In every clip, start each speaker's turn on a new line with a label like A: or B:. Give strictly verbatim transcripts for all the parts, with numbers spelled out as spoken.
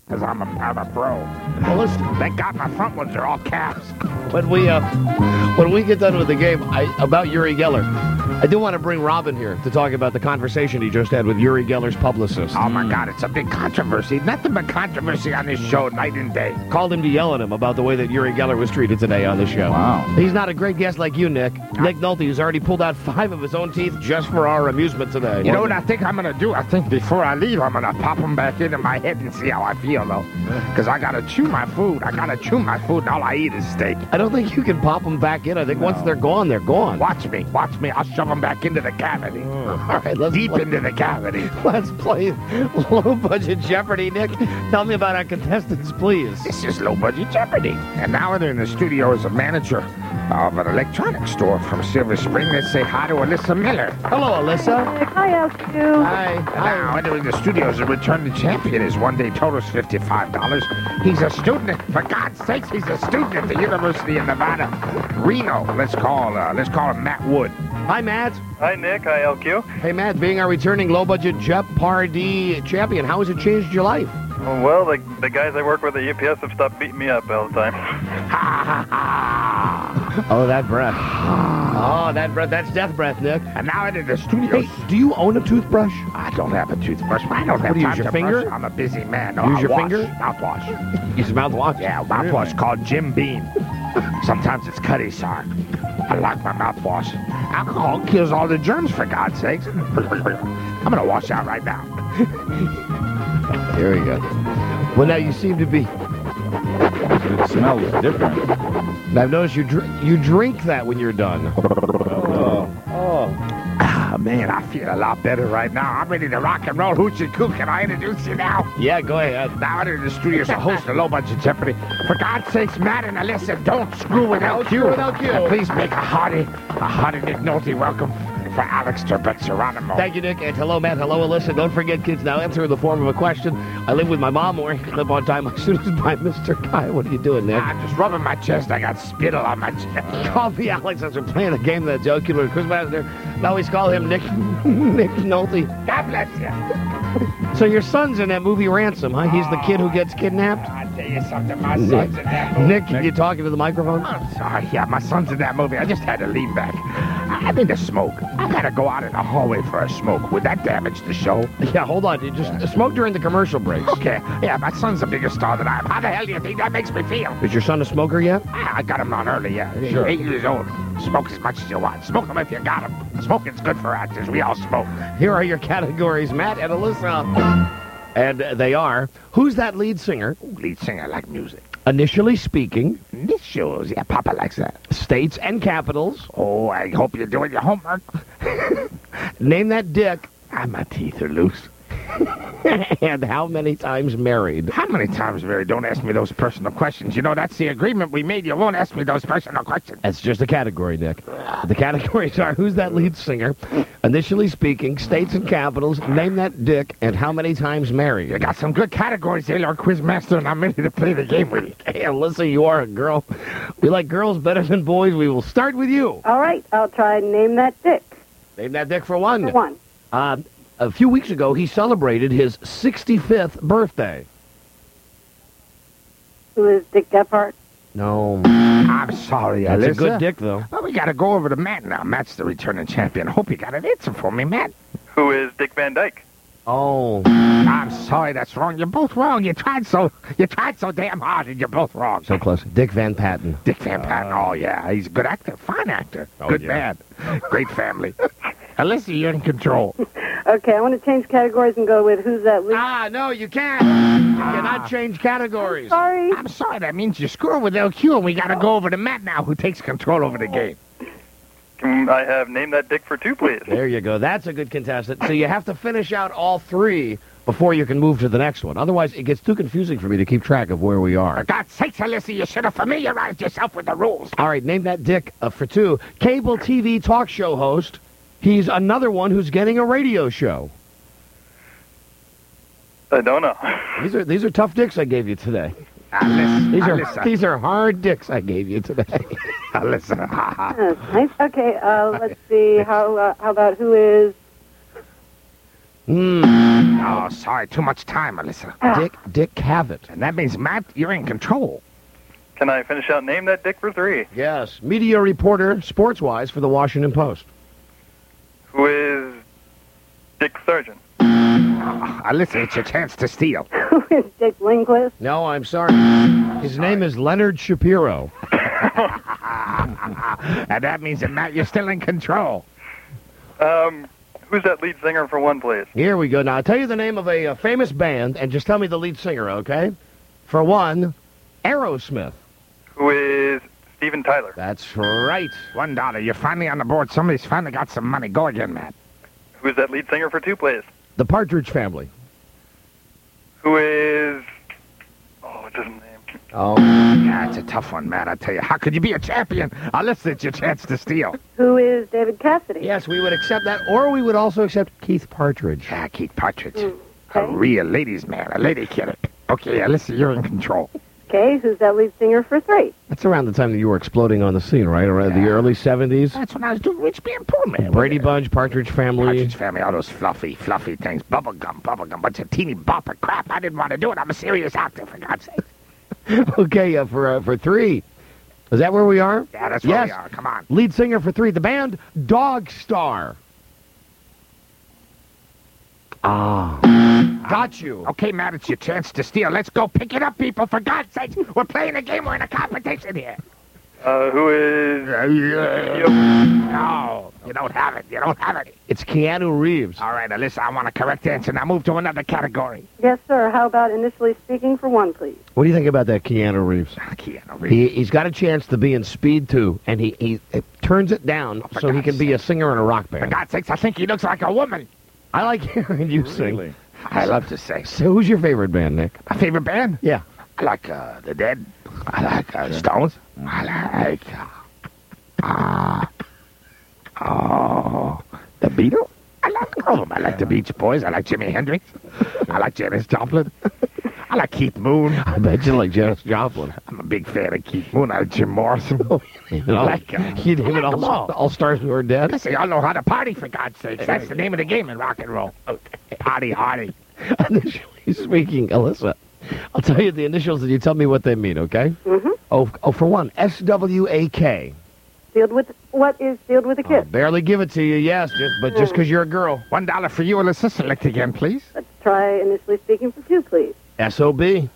A: because I'm a, I'm a pro.
B: Well, listen,
A: Thank God my front ones are all caps.
B: when we uh, when we get done with the game, I, about Uri Geller, I do want to bring Robin here to talk about the conversation he just had with Uri Geller's publicist.
A: Oh, my God, it's a big controversy. Nothing but controversy on this show night and day.
B: Called him to yell at him about the way that Uri Geller was treated today on the show.
A: Wow.
B: He's not a great guest like you, Nick. Nick Nolte, who's already pulled out five of his own teeth just for our amusement today.
A: You know what I think I'm going to do? I think before I leave, I'm going to pop them back into my head and see how I feel, though. Because I got to chew my food. I got to chew my food, and all I eat is steak.
B: I don't think you can pop them back in. I think once they're gone, they're gone.
A: Watch me. Watch me. I'll shove them back into the cavity.
B: All right, let's
A: Deep
B: play,
A: into the cavity.
B: let's play low-budget Jeopardy, Nick. Tell me about our contestants, please.
A: This is low-budget Jeopardy. And now we're in the studio as a manager of an electronics store from Silver Spring. Let's say hi to Alyssa Miller.
B: Hello, Alyssa.
C: Hi, L Q.
B: Hi.
A: And now entering the studio as a returning champion. His one-day total is fifty-five dollars. He's a student. For God's sakes, he's a student at the University of Nevada, Reno. Let's call, uh, let's call him Matt Wood.
B: Hi, Matt.
D: Hi, Nick. Hi, L Q.
B: Hey, Matt, being our returning low-budget Jeopardy champion, how has it changed your life?
D: Oh, well, the, the guys I work with at U P S have stopped beating me up all the time.
A: Ha ha ha!
B: Oh, that breath. Oh, that breath. That's death breath, Nick.
A: And now into the studio.
B: Hey, do you own a toothbrush?
A: I don't have a toothbrush. I don't have
B: do you
A: time
B: use, your
A: to
B: finger?
A: brush. I'm a busy man. No,
B: Use
A: I
B: your
A: wash.
B: finger?
A: Mouthwash.
B: Use mouthwash?
A: Yeah, mouthwash called Jim Beam. Sometimes it's Cutty Sark. I like my mouthwash. Alcohol kills all the germs, for God's sakes. I'm gonna wash out right now.
B: Here we go. Well, now you seem to be...
E: It smells different.
B: I've noticed you, dr- you drink that when you're done.
E: Oh, oh.
A: Ah, man, I feel a lot better right now. I'm ready to rock and roll. Hoochie Coo, can I introduce you now?
B: Yeah, go ahead.
A: Now into the studio as a host of Low Budget Jeopardy. For God's sakes, Matt and Alyssa, don't screw with L Q.
B: screw with L Q.
A: And please make a hearty, a hearty Nick Nolte welcome for Alex Trebek Geronimo.
B: Thank you, Nick. And hello, Matt. Hello, Alyssa. Don't forget, kids, now answer in the form of a question. I live with my mom wearing a clip on time. My students by Mister Guy. What are you doing, Nick?
A: I'm just rubbing my chest. I got spittle on my chest.
B: Call me Alex as we're playing a game that's jocular Quizmaster. I always call him Nick Nick Nolte.
A: God bless you.
B: So your son's in that movie Ransom, huh? He's the kid who gets kidnapped?
A: I tell you something, my son's in that movie.
B: Nick, you talking to the microphone?
A: I'm sorry. Yeah, my son's in that movie. I just had to lean back. I need to smoke. I gotta go out in the hallway for a smoke. Would that damage the show?
B: Yeah, hold on. You just smoke during the commercial breaks.
A: Okay. Yeah, my son's a bigger star than I am. How the hell do you think that makes me feel?
B: Is your son a smoker yet?
A: Ah, I got him on early, yeah.
B: Sure.
A: Eight years old. Smoke as much as you want. Smoke them if you got them. Smoking's good for actors. We all smoke.
B: Here are your categories, Matt and Alyssa. And they are, who's that lead singer?
A: Lead singer like music.
B: Initially speaking,
A: This shows, yeah, Papa likes that.
B: states and capitals.
A: Oh, I hope you're doing your homework.
B: Name that dick.
A: Ah, my teeth are loose.
B: And how many times married?
A: How many times, Mary? Don't ask me those personal questions. You know, that's the agreement we made. You won't ask me those personal questions.
B: That's just a category, Nick. The categories are, who's that lead singer? Initially speaking, states and capitals. Name that dick. And how many times married?
A: You got some good categories there, Lord Quizmaster, and I'm ready to play the game with you.
B: Hey, Alyssa, you are a girl. We like girls better than boys. We will start with you.
C: All right, I'll try and name that dick.
B: Name that dick for one.
C: For one.
B: Uh, a few weeks ago, he celebrated his sixty-fifth birthday.
C: Who is Dick Gephardt?
B: No.
A: I'm sorry,
B: That's
A: Alyssa.
B: a good dick, though.
A: Well, we got to go over to Matt now. Matt's the returning champion. Hope you got an answer for me, Matt.
D: Who is Dick Van Dyke?
B: Oh.
A: I'm sorry, that's wrong. You're both wrong. You tried so you tried so damn hard, and you're both wrong.
B: So close. Dick Van Patten.
A: Dick Van Patten. Oh yeah, he's a good actor, fine actor,
B: Oh,
A: good
B: yeah.
A: man, great family. Alyssa, you're in control.
C: Okay, I want to change categories and go with who's that lead.
B: Ah, no, you can't. You cannot change categories.
C: Sorry.
A: I'm sorry. That means you're screwing with L Q, and we got to go over to Matt now, who takes control over the game.
D: Can I have Name That Dick for two, please?
B: There you go. That's a good contestant. So you have to finish out all three before you can move to the next one. Otherwise, it gets too confusing for me to keep track of where we
A: For
B: are.
A: God's sakes, Alyssa, you should have familiarized yourself with the rules.
B: All right, name that dick uh, for two. Cable T V talk show host. He's another one who's getting a radio show.
D: I don't know.
B: These are these are tough dicks I gave you today.
A: Alyssa,
B: These are
A: Alyssa,
B: these are hard dicks I gave you today.
A: Alyssa. ha, ha.
C: That's nice. Okay, uh, let's see. How uh, how about who is
B: Hmm.
A: Oh, sorry. Too much time, Alyssa.
B: Dick Dick Cavett.
A: And that means, Matt, you're in control.
D: Can I finish out Name That Dick for three?
B: Yes. Media reporter, sports-wise, for the Washington Post.
D: Who is Dick Sargent?
A: Oh, Alyssa, it's your chance to steal.
C: Who is Dick Lindquist?
B: No, I'm sorry. His name is Leonard Shapiro.
A: And that means that, Matt, you're still in control.
D: Um, who's that lead singer for one, please?
B: Here we go. Now, I'll tell you the name of a, a famous band, and just tell me the lead singer, okay? For one, Aerosmith.
D: Who is Steven Tyler?
B: That's right.
A: One dollar. You're finally on the board. Somebody's finally got some money. Go again, Matt.
D: Who's that lead singer for two, please?
B: The Partridge Family.
D: Who is... Oh, what's his name?
B: Oh.
A: Yeah, it's a tough one, Matt. I tell you. How could you be a champion? Alyssa, it's your chance to steal.
C: Who is David Cassidy?
B: Yes, we would accept that, or we would also accept Keith Partridge.
A: Yeah, Keith Partridge.
C: Mm,
A: A
C: okay.
A: real ladies' man. A lady killer. Okay, Alyssa, you're in control.
C: Okay, who's that lead singer for three?
B: That's around the time that you were exploding on the scene, right? Around the
A: Yeah.
B: early seventies?
A: That's when I was doing Rich Being Poor Man.
B: Brady Bunch, Partridge Family.
A: Partridge Family, all those fluffy, fluffy things. Bubblegum, bubblegum, bunch of teeny bopper crap. I didn't want to do it. I'm a serious actor, for God's sake.
B: Okay, uh, for uh, for three. Is that where we are?
A: Yeah, that's where
B: Yes.
A: we are. Come on.
B: Lead singer for three. The band Dog Star. Ah. Got you.
A: Okay, Matt, it's your chance to steal. Let's go pick it up, people. For God's sake, we're playing a game. We're in a competition here.
D: Uh, who is...
A: No, you don't have it. You don't have it.
B: It's Keanu Reeves.
A: All right, Alyssa, I want a correct answer. Now move to another category.
C: Yes, sir. How about initially speaking for one, please?
B: What do you think about that Keanu Reeves?
A: Ah, Keanu Reeves.
B: He, he's got a chance to be in Speed two, and he, he it turns it down
A: for
B: so he
A: God's
B: can be a singer in a rock
A: For
B: band.
A: God's sakes, I think he looks like a woman.
B: I like hearing you sing.
E: Really?
A: I love to sing.
B: So who's your favorite band, Nick?
A: My favorite band?
B: Yeah.
A: I like uh, The Dead. I like uh, Stones. I like... Uh, uh, oh, The Beatles. I like all of them. I like the Beach Boys. I like Jimi Hendrix. I like Janis Joplin. I like Keith Moon.
B: I bet you like Janis Joplin.
A: I'm a big fan of Keith Moon. I like Jim Morrison.
B: You know,
A: I like, uh,
B: you name it
A: I like them
B: all,
A: all.
B: all stars who are dead.
A: Listen, y'all know how to party, for God's sakes. That's the name of the game in rock and roll. Party hardy.
B: Initially speaking, Alyssa, I'll tell you the initials and you tell me what they mean, okay?
C: Mm-hmm.
B: Oh, oh, for one, S W A K.
C: Sealed with... What is sealed with a
B: I'll
C: kiss?
B: barely give it to you, yes, just, but just because you're a girl.
A: One dollar for you, Alyssa. Select again, please.
C: Let's try initially speaking for two, please.
B: S O B.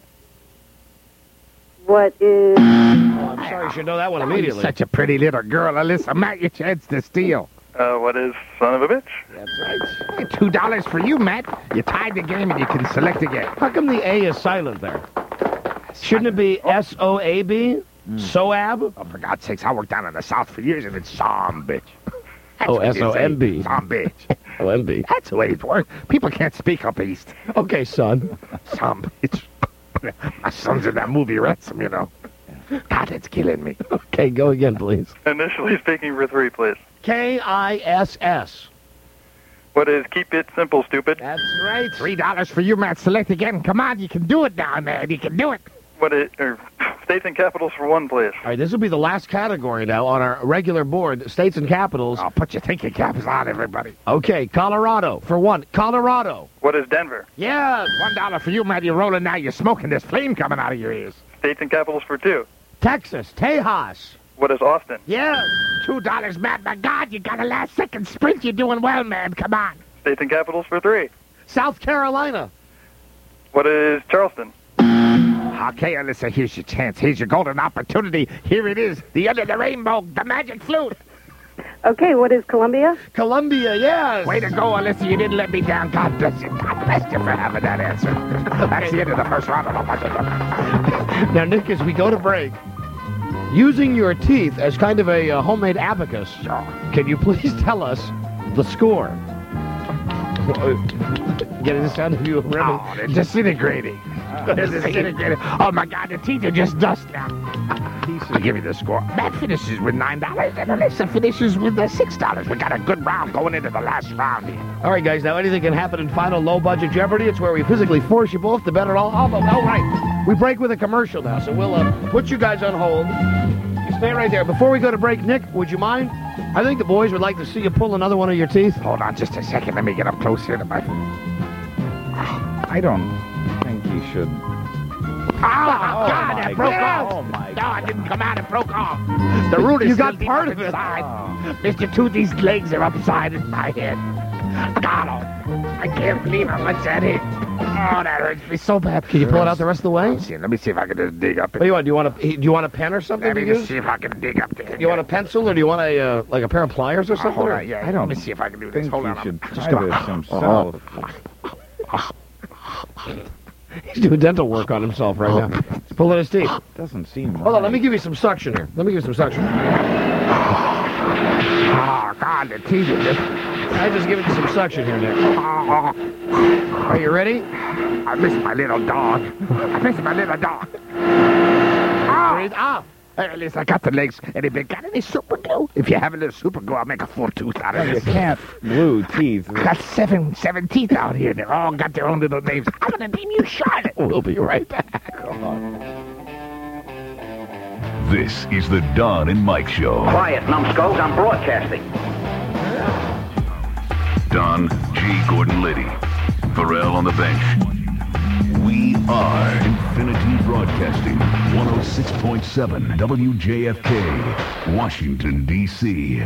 C: What is...
B: Oh, I'm sorry, you should know that one
A: Oh, you're
B: immediately.
A: such a pretty little girl, Alyssa. Matt, your chance to steal.
D: Uh, what is Son of a Bitch?
A: That's right. Two dollars for you, Matt. You tied the game and you can select again.
B: How come the A is silent there? Shouldn't it be S O A B? Soab?
A: Oh, for God's sakes, I worked down in the South for years and it's Som bitch. That's
B: Oh,
A: what you
B: S O M B.
A: say, Som bitch.
B: O M B.
A: That's the way it works. People can't speak up east.
B: Okay, son.
A: Some bitch. My son's in that movie Ransom, you know. God, it's killing me.
B: Okay, go again, please.
D: Initially speaking for three, please.
B: K I S S.
D: What is Keep It Simple, Stupid?
B: That's right.
A: Three dollars for you, Matt. Select again. Come on, you can do it now, man. You can do it.
D: What is... Er, States and Capitals for one, please.
B: All right, this will be the last category now on our regular board, states and capitals.
A: Oh, put your thinking caps on, everybody.
B: Okay, Colorado, for one. Colorado.
D: What is Denver?
B: Yes.
A: One dollar for you, Matt. You're rolling now. You're smoking. There's flame coming out of your ears.
D: States and Capitals for two.
B: Texas, Tejas.
D: What is Austin?
B: Yes.
A: Two dollars, Matt. My God, you got a last second sprint. You're doing well, man. Come on.
D: States and Capitals for three.
B: South Carolina.
D: What is Charleston?
A: Okay, Alyssa, here's your chance. Here's your golden opportunity. Here it is. The end of the rainbow. The magic flute.
C: Okay, what is Columbia?
B: Columbia, yes.
A: Way to go, Alyssa. You didn't let me down. God bless you. God bless you for having that answer. That's the end of the first round of the budget.
B: Now, Nick, as we go to break, using your teeth as kind of a uh, homemade abacus,
A: Sure.
B: can you please tell us the score? Getting the sound of you rimming.
A: Oh, they're disintegrating. They're disintegrating. Oh, my God, the teeth are just dust now. I'll give you the score. Matt finishes with nine dollars, and Alyssa finishes with uh, six dollars. We got a good round going into the last round here.
B: All right, guys, now anything can happen in final low-budget Jeopardy. It's where we physically force you both to bet it all. Oh, but, all right. We break with a commercial now, so we'll uh, put you guys on hold. You stay right there. Before we go to break, Nick, would you mind I think the boys would like to see you pull another one of your teeth.
A: Hold on just a second. Let me get up close here to my...
E: I don't think you should.
A: Oh, God,
E: my
A: that broke
E: God.
A: off.
E: Oh, my
A: No, it didn't come out. It broke off. The root is
B: You
A: still
B: got
A: deep
B: part
A: up
B: of it.
A: inside.
E: Oh.
A: Mister Toothy's legs are upside in my head. God, oh, I can't believe how much that hit. Oh, that hurts me so bad.
B: Can you pull it out the rest of the way?
A: Let me see, let me see if I can just dig up
B: What do
A: it.
B: you want? Do you want a do you want a pen or something
A: Let
B: to
A: me just
B: use?
A: see if I can dig up there.
B: Do you want a pencil or do you want a uh, like a pair of pliers or
A: Oh,
B: something?
A: hold
B: or-
A: on, yeah.
E: I don't
A: Let me see if I can do
E: I
A: this.
E: think
A: Hold
E: he
A: on. I'm
E: should
A: just
E: try
A: gonna-
E: this himself.
B: He's doing dental work on himself right now. He's pulling his teeth.
E: Doesn't seem
B: Hold on, let me give you some suction here. Let me give you some suction.
A: Oh, God, the teeth are just...
B: I just give it some suction here, Nick.
A: Oh,
B: Are you ready?
A: I miss my little dog. I miss my little dog.
B: Breathe. Ah.
A: Hey, at least I got the legs. Anybody got any super glue? If you have a little super glue, I'll make a full tooth out of
E: You
A: this.
E: can't glue teeth.
A: I got seven, seven teeth out here. They all got their own little names. I'm gonna name you Charlotte.
B: We'll be right back.
F: This is the Don and Mike Show.
G: Quiet, numbskulls, I'm broadcasting.
F: Don G. Gordon Liddy. Pharrell on the bench. We are Infinity Broadcasting. one oh six point seven W J F K. Washington, D C.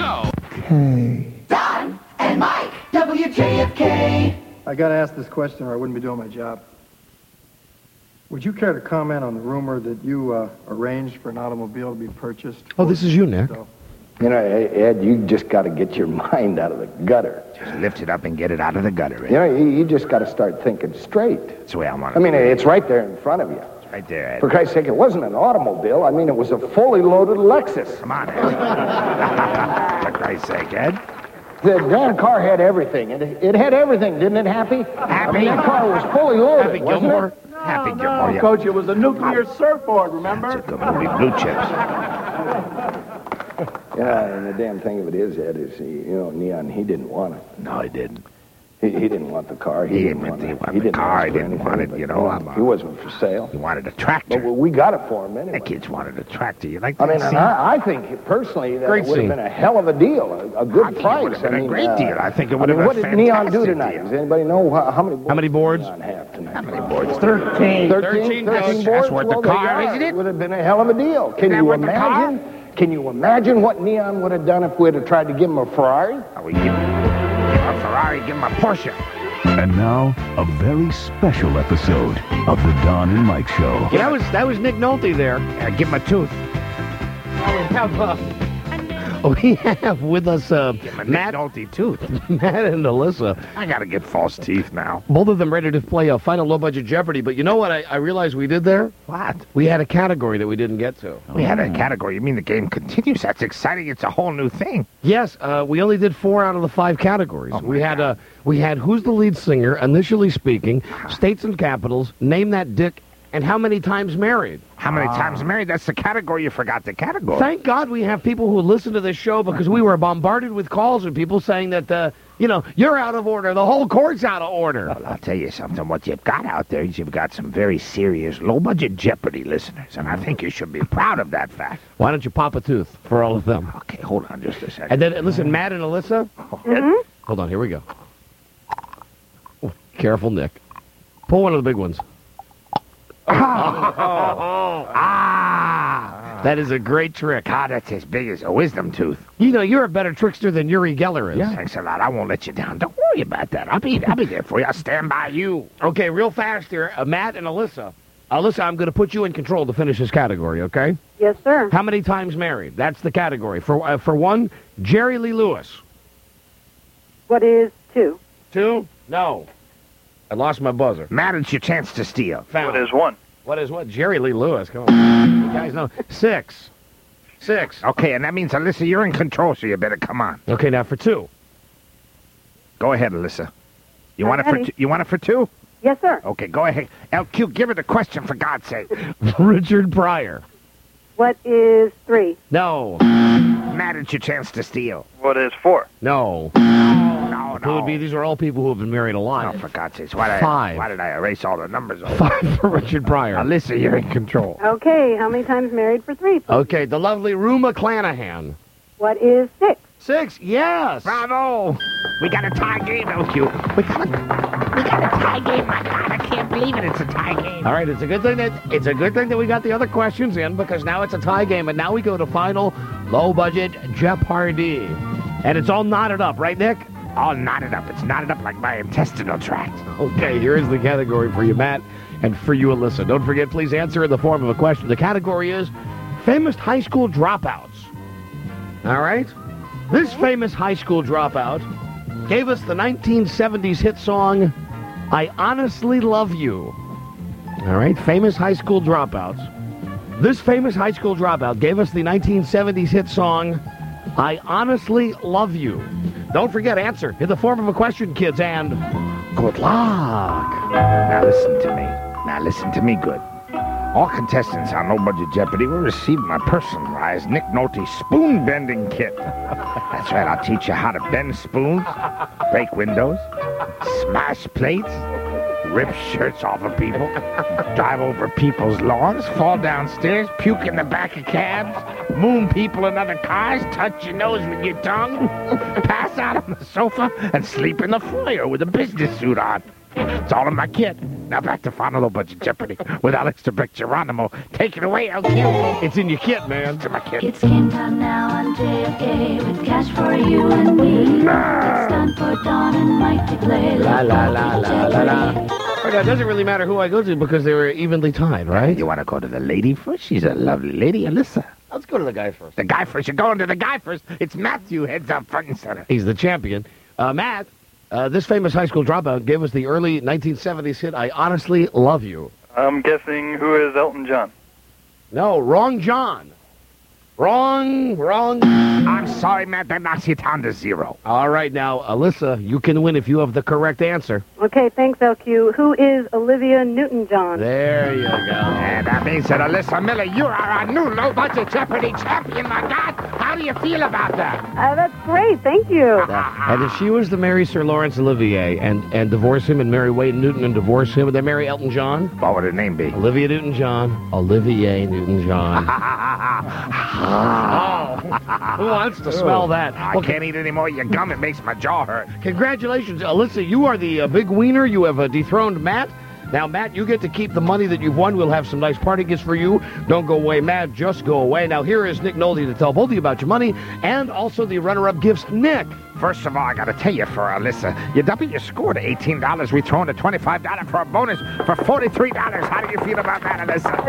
H: Don and Mike, W J F K.
I: I got to ask this question or I wouldn't be doing my job. Would you care to comment on the rumor that you uh, arranged for an automobile to be purchased?
B: Oh, this is you, Nick.
I: So,
J: You know, Ed, you just got to get your mind out of the gutter.
A: Just lift it up and get it out of the gutter.
J: You know, you, you just got to start thinking straight.
A: That's the way I want
J: I
A: it.
J: mean, it's right there in front of you.
A: It's right there, Ed.
J: For Christ's sake, it wasn't an automobile. I mean, it was a fully loaded Lexus.
A: Come on, Ed. For Christ's sake, Ed.
J: The damn car had everything. It, it had everything, didn't it, Happy? I mean, that car was fully loaded,
B: Happy
J: wasn't
B: Gilmore.
J: it?
A: Happy Gilmore, yeah.
I: Coach, it was a nuclear surfboard, remember?
A: It's a good movie, Blue Chips.
J: Yeah, and the damn thing of it is, Ed, is, he, you know, Neon, he didn't want it.
A: No, I didn't.
J: He, he didn't want the car.
A: He
J: didn't
A: didn't-
J: want
A: he
J: it.
A: wanted the car,
J: ask
A: he
J: for
A: didn't
J: anything,
A: want it,
J: but,
A: you know, I'm, uh,
J: he wasn't for sale.
A: He wanted a
J: But
A: tractor.
J: we we got it for him anyway.
A: The kids wanted a tractor. You like
J: I
A: that
J: mean, and
A: scene?
J: I, I think personally that
B: Great
J: it would have
B: scene.
J: been a hell of a deal, a, a good
A: I think it
J: price.
A: would have been
J: I
A: a
J: mean,
A: great
J: uh,
A: deal. I think it
J: I
A: would
J: mean,
A: have
J: what
A: been
J: did
A: a
J: Neon do
A: fantastic
J: tonight?
A: deal.
J: Does anybody know how, how many boards?
B: How many boards?
J: Neon have tonight?
A: How many boards?
I: Thirteen.
B: Thirteen
J: thirteen
B: Coach.
J: boards.
A: That's worth the
J: Well, there
A: car,
J: you are.
A: isn't it?
J: It would have been a hell of a deal. Can
A: that
J: you
A: worth the car?
J: imagine? Can you imagine what Neon would have done if we had tried to give him a Ferrari?
A: Oh, we give, give him a Ferrari, give him a Porsche.
F: And now, a very special episode of the Don and Mike Show.
B: Yeah, that was that was Nick Nolte there.
A: Uh, give him a tooth.
B: We have, uh, we have with us uh,
A: Give him a
B: Matt,
A: Nick Nolte tooth.
B: Matt and Alyssa.
A: I gotta get false teeth now.
B: Both of them ready to play a final low-budget Jeopardy. But you know what I, I realized we did there?
A: What?
B: We had a category that we didn't get to.
A: We had a category. You mean the game continues? That's exciting. It's a whole new thing.
B: Yes, uh, we only did four out of the five categories.
A: Oh, my
B: we had
A: God.
B: uh, we had who's the lead singer, initially speaking, states and capitals, name that dick, and how many times married.
A: How many times married? That's the category. You forgot the category.
B: Thank God we have people who listen to this show because we were bombarded with calls and people saying that, uh, you know, you're out of order. The whole court's out of order.
A: Well, I'll tell you something. What you've got out there is you've got some very serious, low-budget Jeopardy listeners, and I think you should be proud of that fact.
B: Why don't you pop a tooth for all of them?
A: Okay, hold on just a second.
B: And then, listen, Matt and Alyssa. Hold on, here we go. Oh, careful, Nick. Pull one of the big ones.
A: Ah!
B: That is a great trick.
A: God, that's as big as a wisdom tooth.
B: You know, you're a better trickster than Uri Geller is.
A: Thanks a lot. I won't let you down. Don't worry about that. I'll be, I'll be there for you. I'll stand by you.
B: Okay, real fast here. Uh, Matt and Alyssa. Alyssa, I'm going to put you in control to finish this category, okay?
C: Yes, sir.
B: How many times married? That's the category. For uh, for one, Jerry Lee Lewis.
C: What is two?
B: Two? No. I lost my buzzer.
A: Matt, it's your chance to steal.
B: Found
D: What
B: it.
D: is one?
B: What is what? Jerry Lee Lewis. Come on. You guys know. Six. Six.
A: Okay, and that means, Alyssa, you're in control, so you better come on.
B: Okay, now for two.
A: Go ahead, Alyssa. You
C: I'm
A: want it for
C: ready.
A: two? You want it for two?
C: Yes, sir.
A: Okay, go ahead. L Q, give her the question, for God's sake.
B: Richard Pryor.
C: What is three?
B: No.
A: Matt, it's your chance to steal.
D: What is four?
B: No.
A: No,
B: Who would be?
A: no.
B: These are all people who have been married a
A: Oh,
B: lot.
A: for God's sake. Why did,
B: Five.
A: I, why did I erase all the numbers? Over?
B: Five for Richard Pryor.
A: Alyssa, you're in control.
C: Okay, how many times married for three? please?
B: Okay, the lovely Rue McClanahan.
C: What is six?
B: Six, yes.
A: Bravo! We got a tie game, L Q. We got a, we got a tie game. My God, I can't believe it. It's a tie game.
B: All right, it's a good thing that it's a good thing that we got the other questions in because now it's a tie game, and now we go to final low-budget Jeopardy, and it's all knotted up, right, Nick?
A: All knotted up. It's knotted up like my intestinal tract.
B: Okay, here is the category for you, Matt, and for you, Alyssa. Don't forget, please answer in the form of a question. The category is famous high school dropouts. All right? This famous high school dropout gave us the nineteen seventies hit song, I Honestly Love You. All right, famous high school dropouts. This famous high school dropout gave us the nineteen seventies hit song, I Honestly Love You. Don't forget, answer in the form of a question, kids, and good luck.
A: Now listen to me. Now listen to me good. All contestants on No Budget Jeopardy will receive my personalized Nick Nolte spoon bending kit. That's right, I'll teach you how to bend spoons, break windows, smash plates, rip shirts off of people, drive over people's lawns, fall downstairs, puke in the back of cabs, moon people in other cars, touch your nose with your tongue, pass out on the sofa, and sleep in the foyer with a business suit on. It's all in my kit. Now back to Final Low Budget Jeopardy with Alex Trebek Geronimo. Take it away, L Q.
B: It's in your kit, man.
A: It's in my kit.
K: It's game time now on J F K with cash for you and me. It's time for Don and Mike to play.
B: La la la la la la. Right, it doesn't really matter who I go to because they were evenly tied, right?
A: You want to go to the lady first? She's a lovely lady, Alyssa.
B: Let's go to the guy first.
A: The guy first. You're going to the guy first. It's Matthew, heads up front and center.
B: He's the champion. Uh, Matt, uh, this famous high school dropout gave us the early nineteen seventies hit, I Honestly Love You.
D: I'm guessing who is Elton John?
B: No, wrong John. Wrong, wrong.
A: I'm sorry, Matt. That knocks you down to zero.
B: All right, now, Alyssa, you can win if you have the correct answer.
C: Okay, thanks, L Q. Who is Olivia Newton-John?
B: There you go.
A: And that means that Alyssa Miller, you are our new low-budget Jeopardy champion, my God. How do you feel about that?
C: Uh, that's great. Thank you.
B: And if she was to marry Sir Laurence Olivier and, and divorce him and marry Wade Newton and divorce him, would they marry Elton John?
A: What would her name be?
B: Olivia Newton-John. Olivier Newton-John. Oh, who wants to smell that?
A: I well, can't eat any more of your gum. It makes my jaw hurt.
B: Congratulations, Alyssa. You are the uh, big wiener. You have uh, dethroned Matt. Now, Matt, you get to keep the money that you've won. We'll have some nice party gifts for you. Don't go away, Matt. Just go away. Now, here is Nick Nolte to tell both of you about your money and also the runner-up gifts. Nick.
A: First of all, I got to tell you, for Alyssa, you doubled your score to eighteen dollars. We throw in a twenty-five dollars for a bonus for forty-three dollars. How do you feel about that,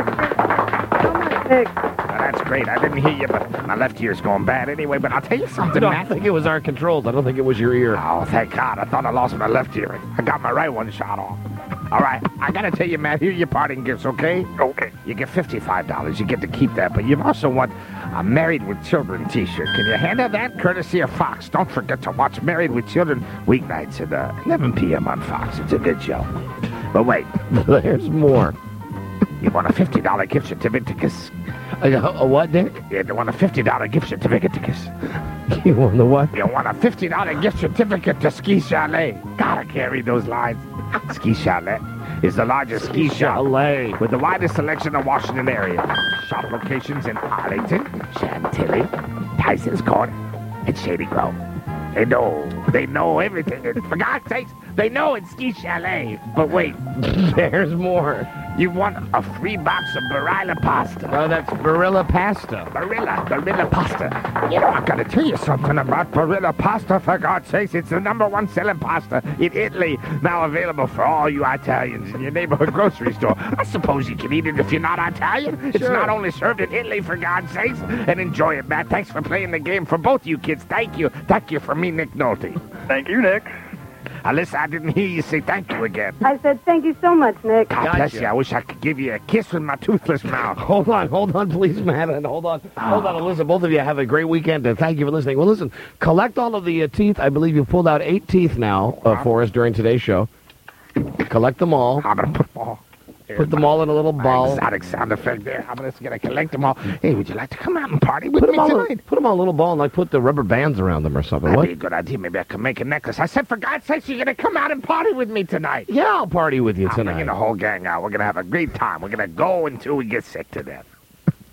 A: Alyssa?
C: So much, Nick.
A: Well, that's great. I didn't hear you, but my left ear's going bad anyway. But I'll tell you something,
B: I
A: Matt.
B: don't think it was our controls. I don't think it was your ear.
A: Oh, thank God. I thought I lost my left ear. I got my right one shot off. All right, I got to tell you, Matt, here are your parting gifts, okay?
D: Okay.
A: You get fifty-five dollars. You get to keep that, but you've also won a Married with Children t-shirt. Can you handle that? Courtesy of Fox. Don't forget to watch Married with Children weeknights at uh, eleven p.m. on Fox. It's a good show. But wait.
B: There's more.
A: You won a fifty dollars gift certificate to Kiss.
B: A, a what, Nick?
A: You won a fifty dollars gift certificate to Kiss.
B: You won the what?
A: You won a fifty dollars gift certificate to Ski Chalet. God, I can't read those lines. Ski Chalet is the largest ski, ski shop
B: Chalet
A: with the widest selection of Washington area. Shop locations in Arlington, Chantilly, Tyson's Corner, and Shady Grove. They know. They know everything. For God's sakes, they know it's Ski Chalet. But wait,
B: there's more.
A: You won a free box of Barilla pasta.
B: Oh, that's Barilla pasta.
A: Barilla, Barilla pasta. You know, I've got to tell you something about Barilla pasta, for God's sakes. It's the number one selling pasta in Italy. Now available for all you Italians in your neighborhood grocery store. I suppose you can eat it if you're not Italian. It's
B: sure.
A: not only served in Italy, for God's sakes. And enjoy it, Matt. Thanks for playing the game for both you kids. Thank you. Thank you from me, Nick Nolte.
D: Thank you, Nick.
A: Alyssa, I didn't hear you say thank you again.
C: I said thank you so much, Nick.
A: God
B: Gotcha.
A: bless you. I wish I could give you a kiss with my toothless mouth.
B: Hold on, hold on, please, Matt, and hold on. Hold on, Alyssa. Both of you have a great weekend, and thank you for listening. Well, listen, collect all of the uh, teeth. I believe you've pulled out eight teeth now uh, for us during today's show. Collect them all.
A: I'm going to put them all.
B: Put them all in a little ball.
A: Exotic sound effect there. I'm just going to collect them all. Hey, would you like to come out and party with
B: Put
A: me
B: them, all
A: tonight?
B: in, put them all in a little ball and like put the rubber bands around them or something.
A: That'd
B: What?
A: be a good idea. Maybe I can make a necklace. I said, for God's sake, you're going to come out and party with me tonight.
B: Yeah, I'll party with you
A: I'm
B: tonight.
A: bringing the whole gang out. We're going to have a great time. We're going to go until we get sick to death.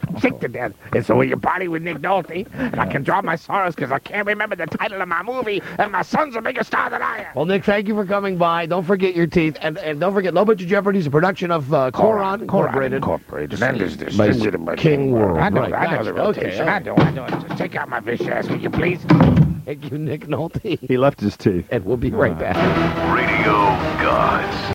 A: sick to death. It's the way you party with Nick Nolte, and I can draw my sorrows because I can't remember the title of my movie, and my son's a bigger star than I am.
B: Well, Nick, thank you for coming by. Don't forget your teeth, and, and don't forget Low Budget Jeopardy is a production of uh, Coron Incorporated.
A: Incorporated. And is
B: by
A: distributed by
B: King World.
A: I know,
B: Right,
A: I know
B: gotcha.
A: the rotation.
B: Okay,
A: I know, I know. Just take out my fish ass, will you please?
B: Thank you, Nick Nolte.
E: He left his teeth.
B: And we'll be right back.
F: Radio Gods.